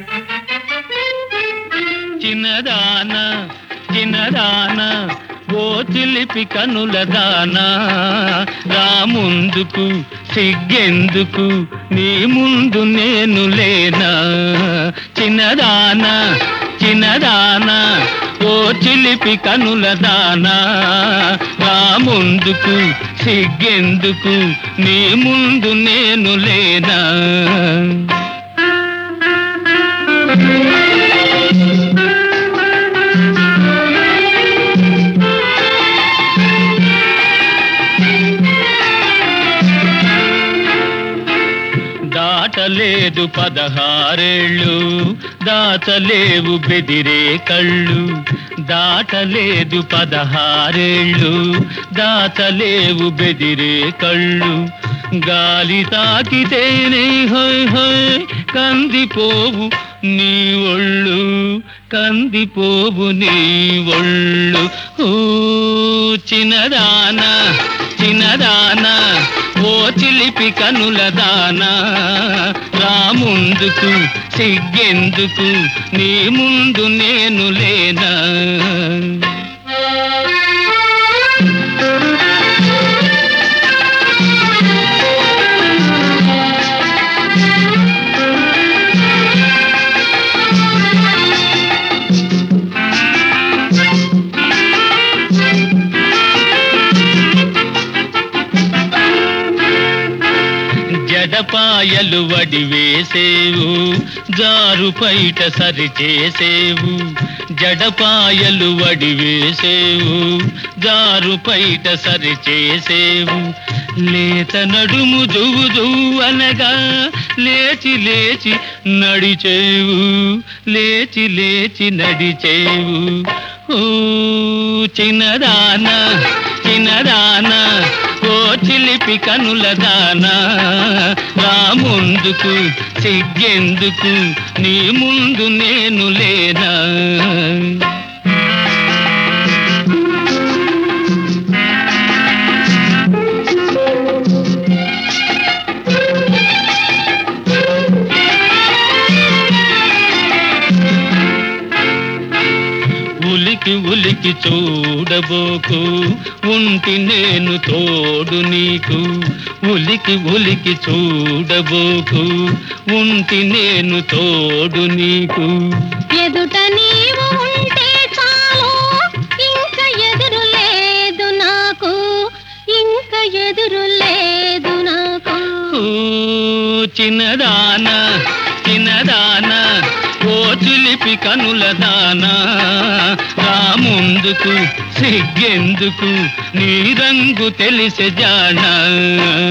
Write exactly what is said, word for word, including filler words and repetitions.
చిన్నదాన చిన్నదాన ఓ చిలిపి కనుల దానా రా ముందుకు సిగ్గెందుకు నీ ముందు నేను లేనా చిన్నదాన చిన్నదాన ఓ చిలిపి కనుల దానా రా ముందుకు సిగ్గెందుకు నీ ముందు నేను లేనా దాటలేదు పదహారేళ్ళు దాచలేవు బెదిరే కళ్ళు దాటలేదు పదహారేళ్ళు దాచలేవు బెదిరే కళ్ళు గాలి తాకితేనే హోయ్ హోయ్ కందిపోవు నీ ఒళ్ళు కందిపోవు నీ ఒళ్ళు ఓ చిన్నదాన చిన్నదాన ఓ చిలిపి కనుల దానా రా ముందుకు సిగ్గెందుకు నీ ముందు నేను లేనా జడపాయలు వడి వేసేవు జారు పైట సరి చేసేవు జడపాయలు వడి వేసేవు జారు పైట సరి చేసేవు లేత నడుము దువ్వు దువ్వు అనగా లేచి లేచి నడిచేవు లేచి లేచి నడిచేవు ఓ చిన్నదాన చిన్నదాన ఓ చిలిపి కనుల దానా రా ముందుకు సిగ్గెందుకు నీ ముందు నేను లేనా ఉలికి ఉలికి చూడబోకు ఉంటి నేను తోడు నీకు ఉలికి ఉలికి చూడబోకు ఉంటి నేను తోడు నీకు ఎదుట నీవు ఉంటే చాలు ఇంకా ఎదురు లేదు నాకు ఇంకా ఎదురు లేదు నాకు చిన్నదాన చిన్నదాన ఓ చిలిపి కనుల దానా రా ముందుకు సిగ్గెందుకు నీ రంగు తెలిసే జానా